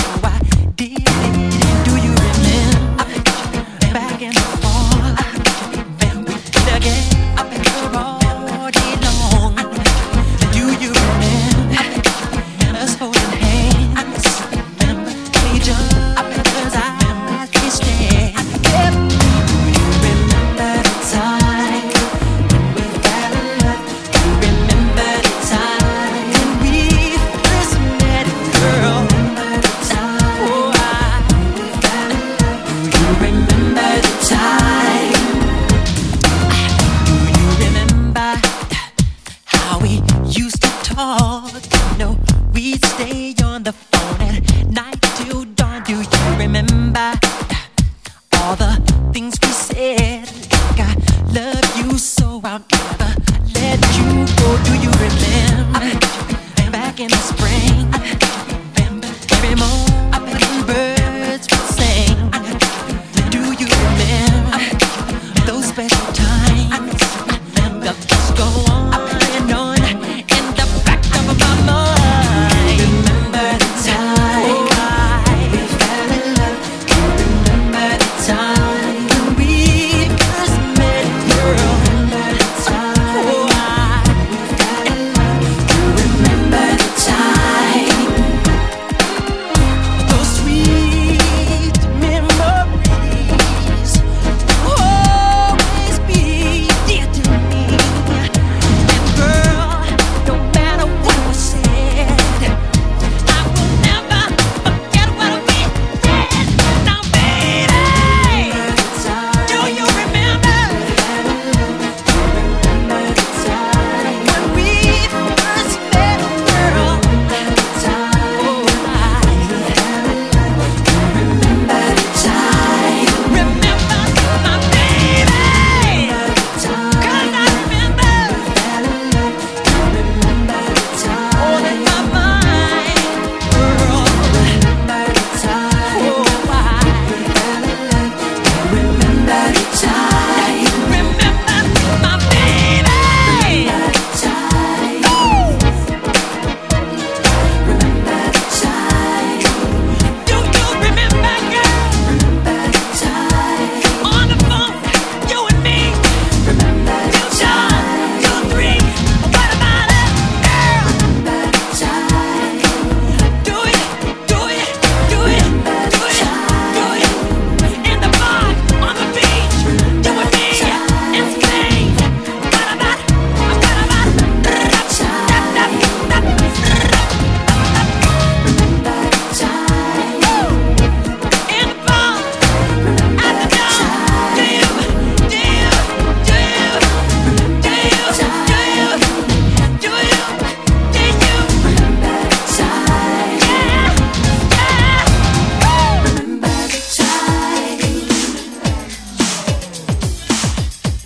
I did it. Do you remember back in the fall when we did again all day long? Do you remember us holding hands? We just eyes we stare. Do you remember the time when we fell in love? Do you remember the time when we first met, girl? Oh, we fell in love. Do you remember the time? Do you remember how we used to talk? No, we'd stay on the phone at night till dawn. Do you remember all the